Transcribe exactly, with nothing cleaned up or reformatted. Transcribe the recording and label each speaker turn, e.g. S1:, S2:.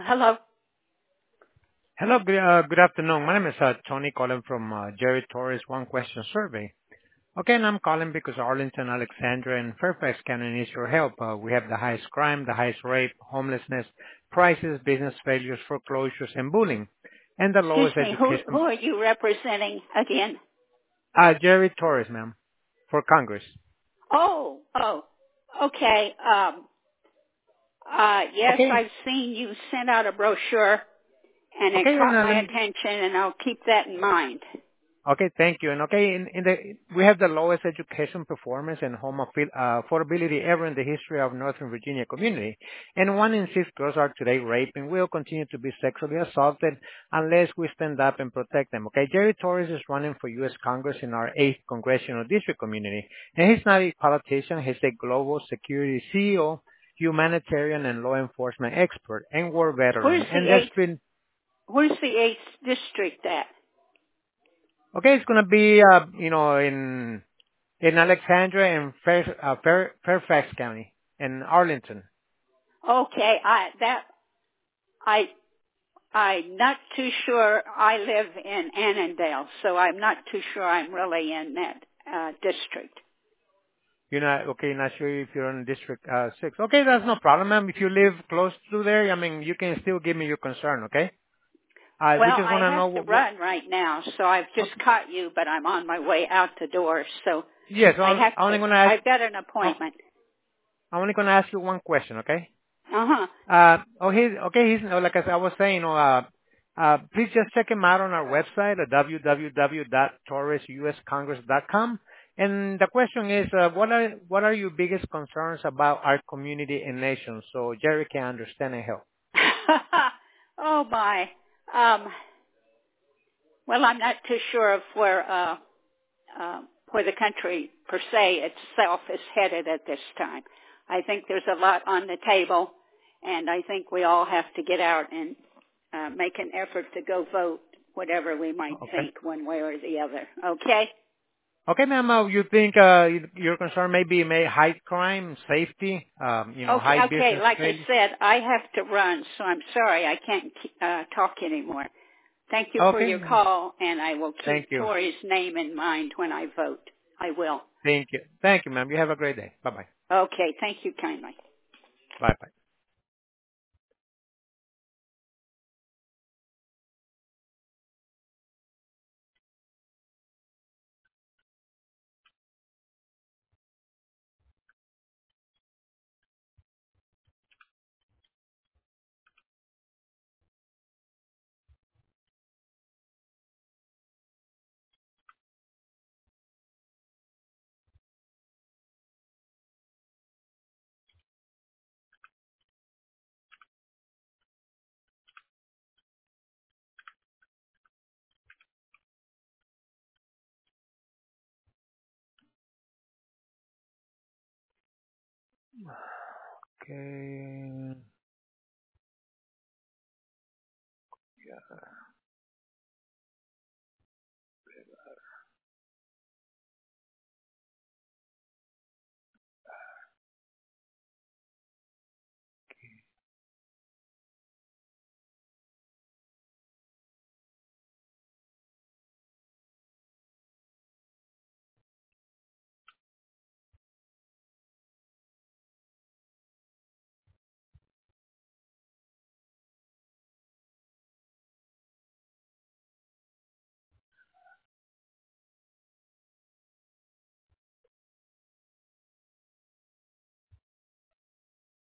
S1: Hello.
S2: Hello, good, uh, good afternoon. My name is uh, Tony calling from uh, Jerry Torres One Question Survey. Okay, and I'm calling because Arlington, Alexandria, and Fairfax County needs your help. Uh, we have the highest crime, the highest rape, homelessness, prices, business failures, foreclosures, and bullying, and the
S1: Excuse
S2: lowest
S1: me. Who who
S2: education.
S1: are you representing again?
S2: Uh, Jerry Torres, ma'am, for Congress.
S1: Oh, oh. Okay. Um. Uh. Yes,
S2: Okay,
S1: I've seen you send out a brochure, and it
S2: okay, and
S1: caught
S2: uh,
S1: my
S2: let me,
S1: attention, and I'll keep that in mind.
S2: Okay, thank you. And okay, in, in the we have the lowest education performance and home affi- uh, affordability ever in the history of Northern Virginia community. And one in six girls are today raped and will continue to be sexually assaulted unless we stand up and protect them. Okay, Jerry Torres is running for U S Congress in our eighth congressional district community, and he's not a politician. He's a global security C E O, humanitarian and law enforcement expert, and war
S1: Where's
S2: veteran. And
S1: the
S2: there's
S1: eighth?
S2: been
S1: Where's the eighth district at?
S2: okay, it's gonna be uh, you know in in Alexandria and Fair, uh, Fair, Fairfax County in Arlington.
S1: Okay. I that I I'm not too sure. I live in Annandale, so I'm not too sure I'm really in that uh, district.
S2: You're not okay. Not sure if you're in District uh, Six. Okay, that's no problem, ma'am. If you live close to there, I mean, you can still give me your concern. Okay. Uh, we
S1: Well,
S2: just
S1: I
S2: want to
S1: have
S2: know
S1: to
S2: what. what
S1: run right now, so I've just
S2: okay.
S1: caught you, but I'm on my way out the door, so
S2: Yes,
S1: I
S2: I'm
S1: have
S2: I'm
S1: to,
S2: only gonna ask.
S1: I've got an
S2: I'm
S1: appointment.
S2: I'm only gonna ask you one question. Okay.
S1: Uh-huh.
S2: Uh, okay, okay. He's no, like I, said, I was saying, you know, uh, uh, please just check him out on our website at w w w dot torres u s congress dot com. And the question is, uh, what are what are your biggest concerns about our community and nation, so Jerry can understand and help?
S1: Oh my. Um, well, I'm not too sure of where, uh, uh, where the country per se itself is headed at this time. I think there's a lot on the table, and I think we all have to get out and uh, make an effort to go vote, whatever we might
S2: Okay.
S1: think one way or the other. Okay?
S2: Okay, ma'am. Uh, you think uh, your concern may be may high crime, safety, um, you know,
S1: Okay,
S2: high
S1: okay.
S2: business
S1: Like I
S2: failure?
S1: said, I have to run, so I'm sorry I can't uh, talk anymore. Thank you for your
S2: Okay.
S1: call, and I will
S2: Thank
S1: keep
S2: you.
S1: Tori's name in mind when I vote. I will.
S2: Thank you. Thank you, ma'am. You have a great day. Bye bye.
S1: Okay, thank you kindly.
S2: Bye bye. Okay.